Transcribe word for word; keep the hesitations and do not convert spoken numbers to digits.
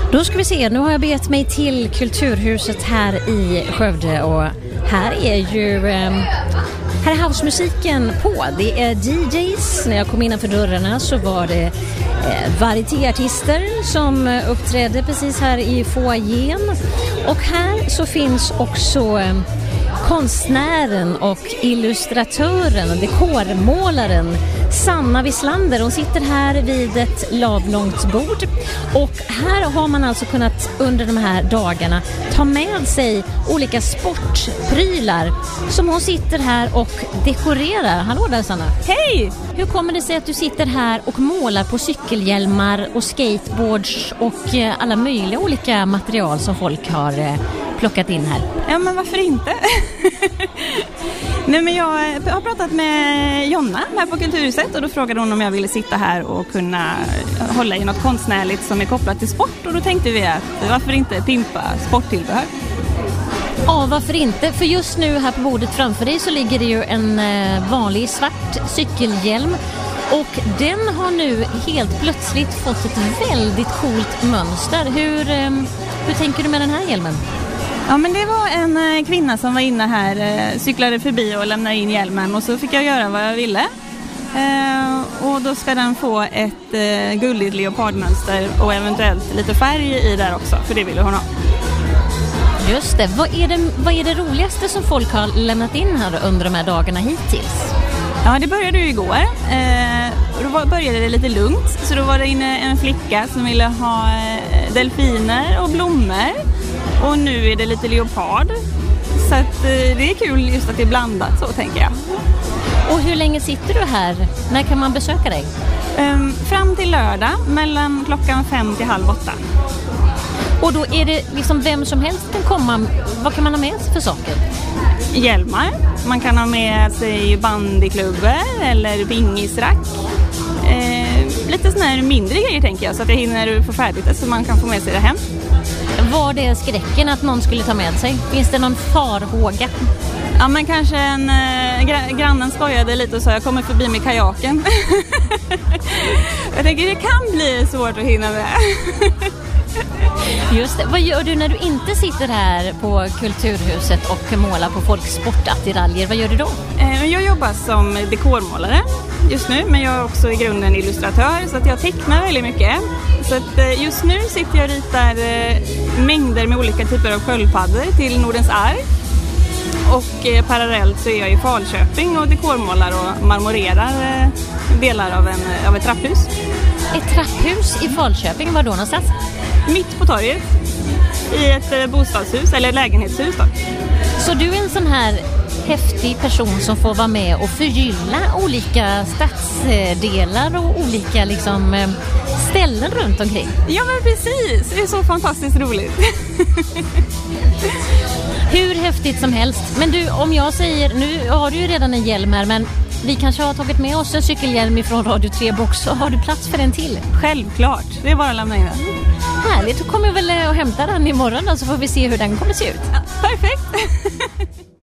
Då ska vi se, nu har jag begett mig till Kulturhuset här i Skövde och här är ju eh, här är housemusiken på. Det är D Js. När jag kom innanför dörrarna så var det eh, varietéartister som eh, uppträdde precis här i foajén. Och här så finns också eh, konstnären och illustratören och dekormålaren Sanna Wislander. Hon sitter här vid ett lavlångt bord och här har man alltså kunnat under de här dagarna ta med sig olika sportprylar som hon sitter här och dekorerar. Hallå där Sanna! Hej! Hur kommer det sig att du sitter här och målar på cykelhjälmar och skateboards och alla möjliga olika material som folk har plockat in här? Ja, men varför inte? Nej, men jag har pratat med Jonna här på Kulturhuset och då frågade hon om jag ville sitta här och kunna hålla i något konstnärligt som är kopplat till sport och då tänkte vi att varför inte pimpa sporttillbehör? Ja, varför inte? För just nu här på bordet framför dig så ligger det ju en vanlig svart cykelhjälm och den har nu helt plötsligt fått ett väldigt coolt mönster. Hur, hur tänker du med den här hjälmen? Ja, men det var en kvinna som var inne här, cyklade förbi och lämnade in hjälmen och så fick jag göra vad jag ville. Eh, och då ska den få ett eh, gulligt leopardmönster och eventuellt lite färg i där också, för det ville hon ha. Just det. Vad är det, vad är det roligaste som folk har lämnat in här under de här dagarna hittills? Ja, det började ju igår. Eh, då började det lite lugnt, så då var det inne en flicka som ville ha delfiner och blommor. Och nu är det lite leopard. Så att, eh, det är kul just att det är blandat så, tänker jag. Och hur länge sitter du här? När kan man besöka dig? Um, fram till lördag, mellan klockan fem till halv åtta. Och då är det liksom vem som helst kan komma. Vad kan man ha med sig för saker? Hjälmar. Man kan ha med sig bandyklubbor eller bingisrack. Eh, lite såna här mindre grejer, tänker jag, så att jag hinner få färdigt det så man kan få med sig det hem. Var det skräcken att någon skulle ta med sig? Finns det någon farhåga? Ja, men kanske en äh, gra- grannen skojade lite och sa jag kommer förbi med kajaken. Jag tänker det kan bli svårt att hinna med. Just det. Vad gör du när du inte sitter här på Kulturhuset och målar på folks sportattiraljer? Vad gör du då? Eh, jag jobbar som dekormålare just nu, men jag är också i grunden illustratör så att jag tecknar väldigt mycket. Så att, eh, just nu sitter jag och ritar eh, mängder med olika typer av sköldpaddor till Nordens ark. Och eh, parallellt så är jag i Falköping och dekormålar och marmorerar eh, delar av, en, av ett trapphus. Ett trapphus i Falköping, var då någonstans? Mitt på torget, i ett eh, bostadshus eller lägenhetshus då. Så du är en sån här häftig person som får vara med och förgylla olika stadsdelar och olika liksom, ställen runt omkring? Ja, men precis, det är så fantastiskt roligt. Hur häftigt som helst. Men du, om jag säger, nu har du ju redan en hjälm här, men vi kanske har tagit med oss en cykelhjälm ifrån Radio tre Box, så har du plats för en till? Självklart, det är bara att lämna in den. Härligt, då kommer jag väl att hämta den imorgon då, så får vi se hur den kommer se ut. Ja, perfekt!